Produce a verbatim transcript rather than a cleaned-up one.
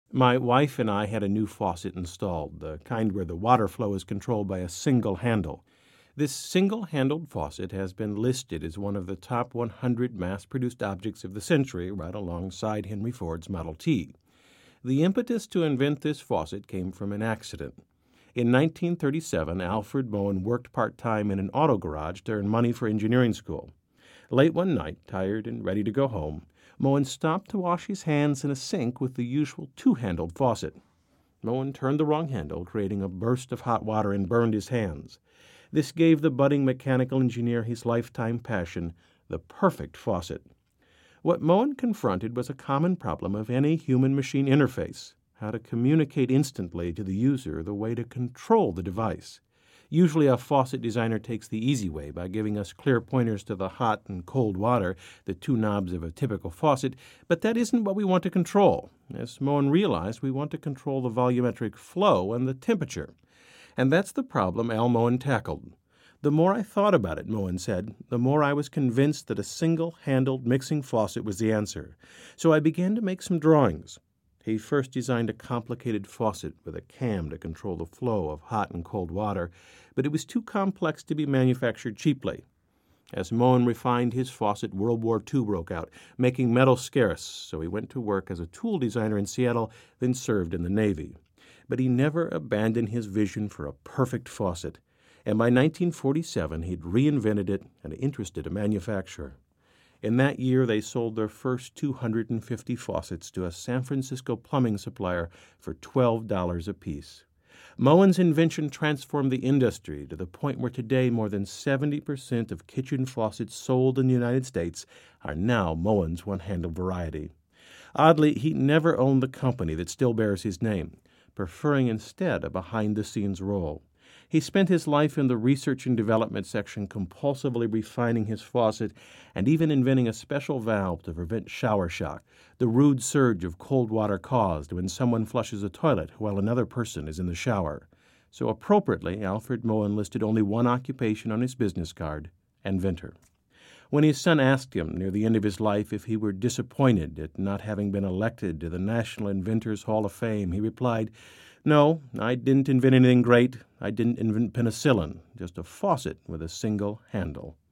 My wife and I had a new faucet installed, the kind where the water flow is controlled by a single handle. This single-handled faucet has been listed as one of the top one hundred mass-produced objects of the century, right alongside Henry Ford's Model T. The impetus to invent this faucet came from an accident. In nineteen thirty-seven, Alfred Moen worked part-time in an auto garage to earn money for engineering school. Late one night, tired and ready to go home, Moen stopped to wash his hands in a sink with the usual two-handled faucet. Moen turned the wrong handle, creating a burst of hot water, and burned his hands. This gave the budding mechanical engineer his lifetime passion, the perfect faucet. What Moen confronted was a common problem of any human-machine interface: how to communicate instantly to the user the way to control the device. Usually a faucet designer takes the easy way by giving us clear pointers to the hot and cold water, the two knobs of a typical faucet, but that isn't what we want to control. As Moen realized, we want to control the volumetric flow and the temperature. And that's the problem Al Moen tackled. The more I thought about it, Moen said, the more I was convinced that a single-handled mixing faucet was the answer. So I began to make some drawings. He first designed a complicated faucet with a cam to control the flow of hot and cold water, but it was too complex to be manufactured cheaply. As Moen refined his faucet, World War Two broke out, making metal scarce, so he went to work as a tool designer in Seattle, then served in the Navy. But he never abandoned his vision for a perfect faucet, and by nineteen forty-seven he'd reinvented it and interested a manufacturer. In that year, they sold their first two hundred fifty faucets to a San Francisco plumbing supplier for twelve dollars apiece. Moen's invention transformed the industry to the point where today more than seventy percent of kitchen faucets sold in the United States are now Moen's one-handle variety. Oddly, he never owned the company that still bears his name, preferring instead a behind-the-scenes role. He spent his life in the research and development section compulsively refining his faucet and even inventing a special valve to prevent shower shock, the rude surge of cold water caused when someone flushes a toilet while another person is in the shower. So appropriately, Alfred Moen listed only one occupation on his business card: inventor. When his son asked him near the end of his life if he were disappointed at not having been elected to the National Inventors Hall of Fame, he replied, "No, I didn't invent anything great. I didn't invent penicillin, just a faucet with a single handle."